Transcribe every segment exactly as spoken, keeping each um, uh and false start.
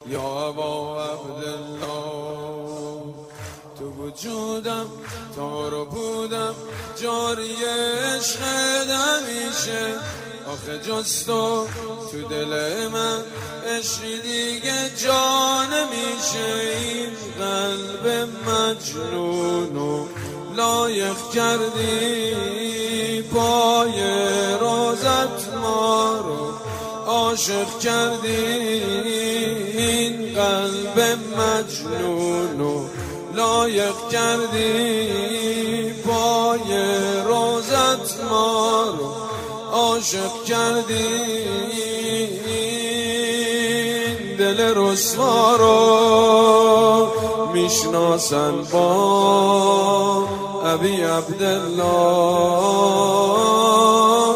یا ابا عبدالله. تو وجودم تار و پودم جاری عشقت همیشه، آخه جز تو تو دل من عشقی دیگه جا نمیشه. این قلب مجنونو لایق کردی، پای روزت ما رو عاشق کردی. این قلب مجنونو لایق کردی، پای روزت ما رو عاشق کردی. دل رسوا رو میشناسن با ابی عبدالله،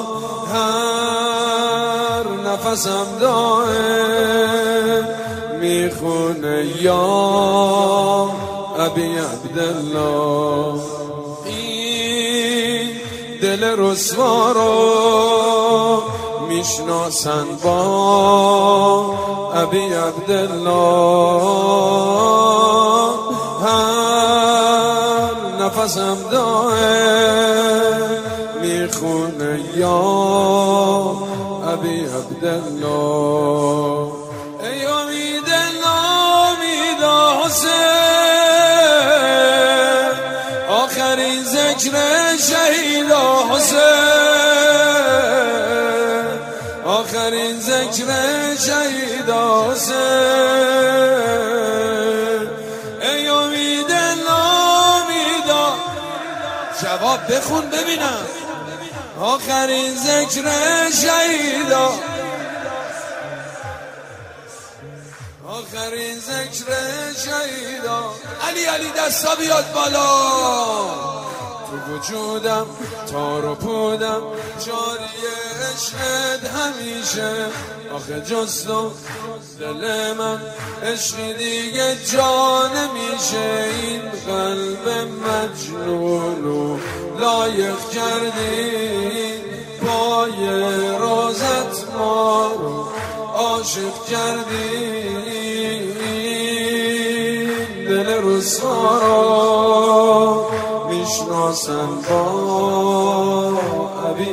هر نفسم دائم میخونه یا ابی عبدالله. این دل رسوا رو میشناسن با ابی عبدالله، هر نفسم دائم میخونه یا ابی عبدالله. ای امید نامیدا حسین، آخرین ذکر شهیدا حسین، آخرین ذکر شهیدا حسین. ای امید نامیدا، جواب بخون ببینم. آخرین ذکر شهیدا، آخرین ذکر شهیدا. علی علی دستا بیاد بالا. تو وجودم تار و پودم جاری عشقت همیشه، آخه جز تو دل من عشقی دیگه جا نمیشه. این قلب مجنونو لایق کردی، پای روزت ما رو عاشق کردی. دل رسوا رو میشناسن با ابی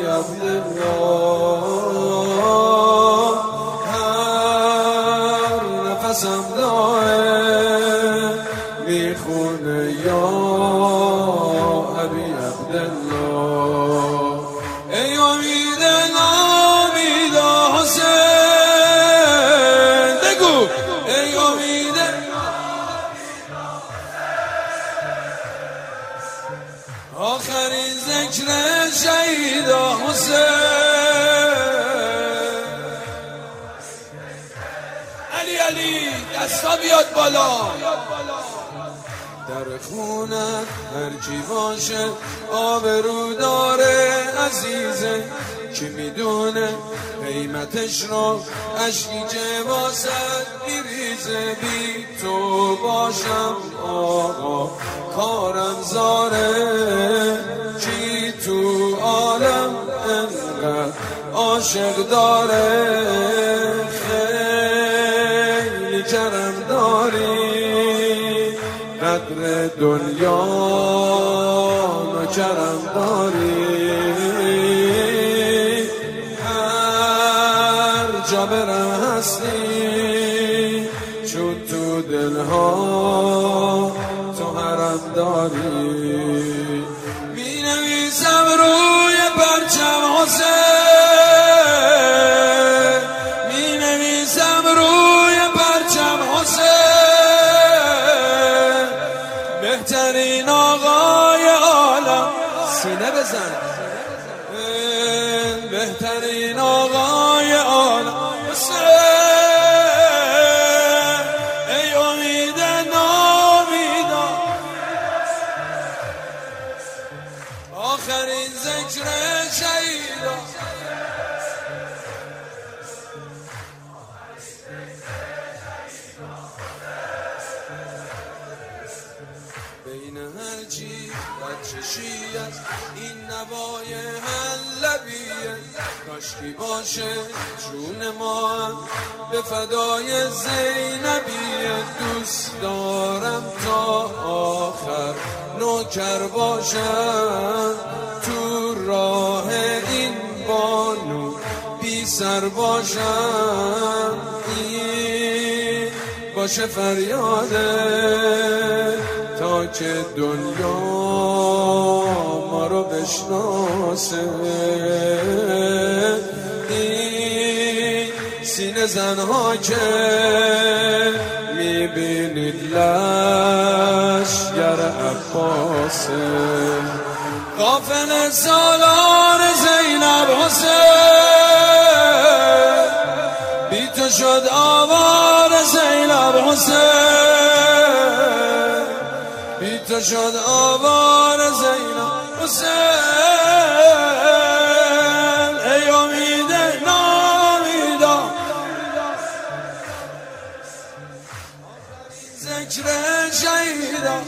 عبدالله، هر نفسم دائم میخونه یا ابی عبدالله. ای امید نامیدا حسین، بگو ای امید. آخرین ذکر شهیدا حسین. علی علی دستا بیاد بالا. در خونت هر کی باشه آبرو داره عزیزه، که میدونه قیمتش رو عشقی که واسد میریزه. بی تو باشم آقا کارم زاره، کی تو عالم انقدر عاشق داره. خیلی کرم داری، قدر دنیا نکرم داری. هر جا برم هستی، چون تو دلها تو حرم داری. می نویسم روی پرچم حسین، می نویسم روی پرچم حسین. بهترین آقای عالم، سینه بزن. بهترین آقای عالم حسین. ای امید نامیدا، آخرین ذکر شهیدا. بین هر چی رد چشی است این نوای هلبیه، کاشکی باشه جون ما به فدای زینبی دوست دارم تا آخر نوکر باشم تو راه این بانو بی سر باشم این باشه فریاده تا که دنیا ما رو بشناسه این سینه زنها که میبینید لشگر عباسه غافل سالار زینب حسین بی تو شد آوار زینب حسین بی تو شد آوار زینب حسین ای امید نامیدا ذکر شهیدا